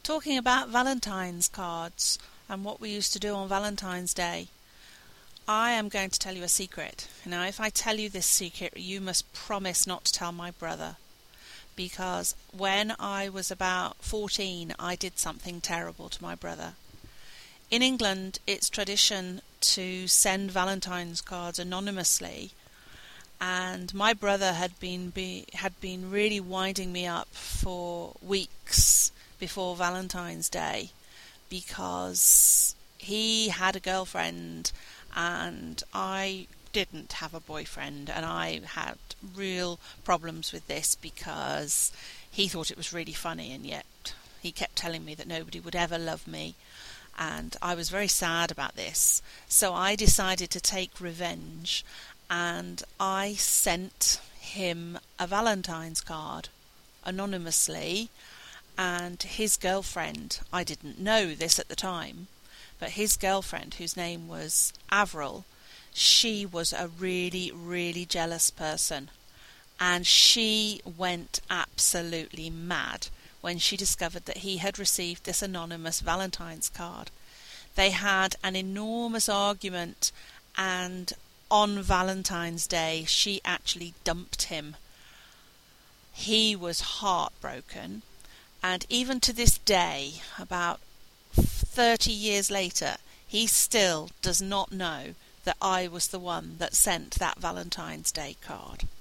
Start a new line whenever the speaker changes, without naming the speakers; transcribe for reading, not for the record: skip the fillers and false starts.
talking about Valentine's cards and what we used to do on Valentine's Day. I am going to tell you a secret. Now, if I tell you this secret, you must promise not to tell my brother. Because when I was about 14, I did something terrible to my brother. In England, it's tradition to send Valentine's cards anonymously, and my brother had been really winding me up for weeks before Valentine's Day because he had a girlfriend and I didn't have a boyfriend, and I had real problems with this because he thought it was really funny, and yet he kept telling me that nobody would ever love me, and I was very sad about this. So I decided to take revenge, and I sent him a Valentine's card anonymously, and his girlfriend, I didn't know this at the time, but his girlfriend, whose name was Avril, she was a really, really jealous person, and she went absolutely mad when she discovered that he had received this anonymous Valentine's card. They had an enormous argument, and on Valentine's Day she actually dumped him. He was heartbroken, and even to this day, about 30 years later, he still does not know that I was the one that sent that Valentine's Day card.